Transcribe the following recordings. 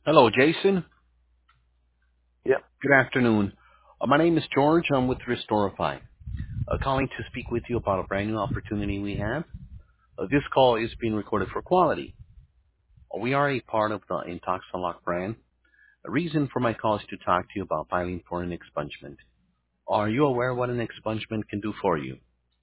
Hello, Jason. Yep. Good afternoon. My name is George. I'm with Restorify. Calling to speak with you about a brand new opportunity we have. This call is being recorded for quality. We are a part of the Intoxalock brand. The reason for my call is to talk to you about filing for an expungement. Are you aware what an expungement can do for you?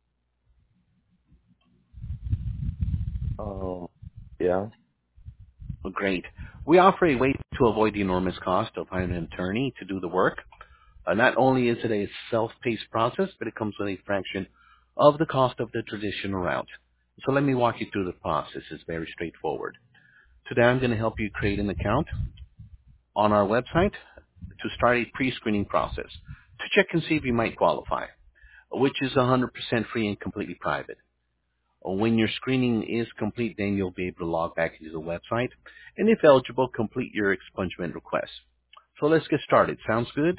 Um, yeah. Well, great. We offer a way to avoid the enormous cost of hiring an attorney to do the work. Not only is it a self-paced process, but it comes with a fraction of the cost of the traditional route. So let me walk you through the process. It's very straightforward. Today I'm going to help you create an account on our website to start a pre-screening process to check and see if you might qualify, which is 100% free and completely private. When your screening is complete, then you'll be able to log back into the website and if eligible, complete your expungement request. So let's get started. Sounds good?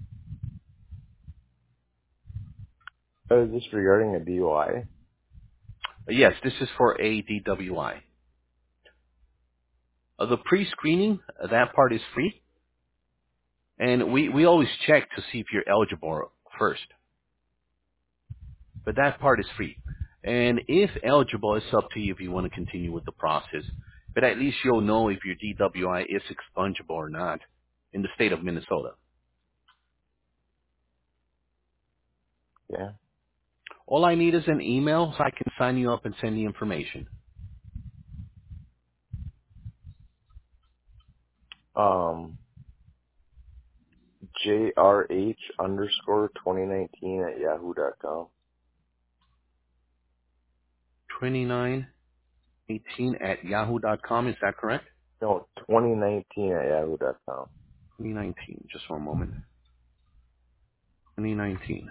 Is this regarding a DUI? Yes, this is for a DWI. The pre-screening, that part is free, and we always check to see if you're eligible first, but that part is free. And if eligible, it's up to you if you want to continue with the process, but at least you'll know if your DWI is expungible or not in the state of Minnesota. Yeah. All I need is an email so I can sign you up and send the information. Um, JRH underscore 2019 at yahoo.com. 2918 at yahoo.com, is that correct? No, 2019 at yahoo.com. 2019, just one moment. 2019.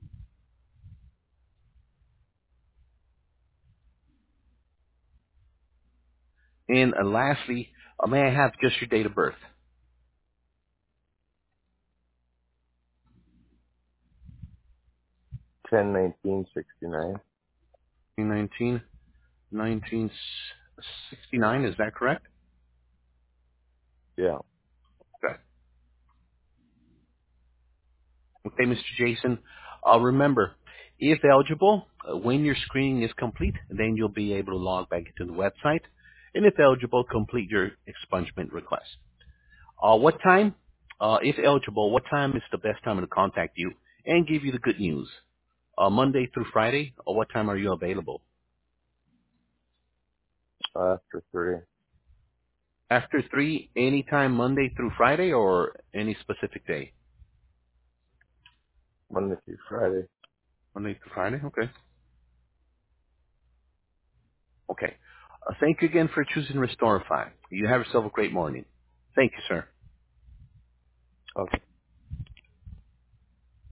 And lastly, may I have just your date of birth? 101969. 1919, 1969, is that correct? Yeah. Okay. Okay, Mr. Jason. Remember, if eligible, when your screening is complete, then you'll be able to log back into the website. And if eligible, complete your expungement request. What time? If eligible, what time is the best time to contact you and give you the good news? Monday through Friday, or what time are you available? After 3. After 3, anytime Monday through Friday, or any specific day? Monday through Friday. Monday through Friday? Okay. Okay. Thank you again for choosing Restorify. You have yourself a great morning. Thank you, sir. Okay.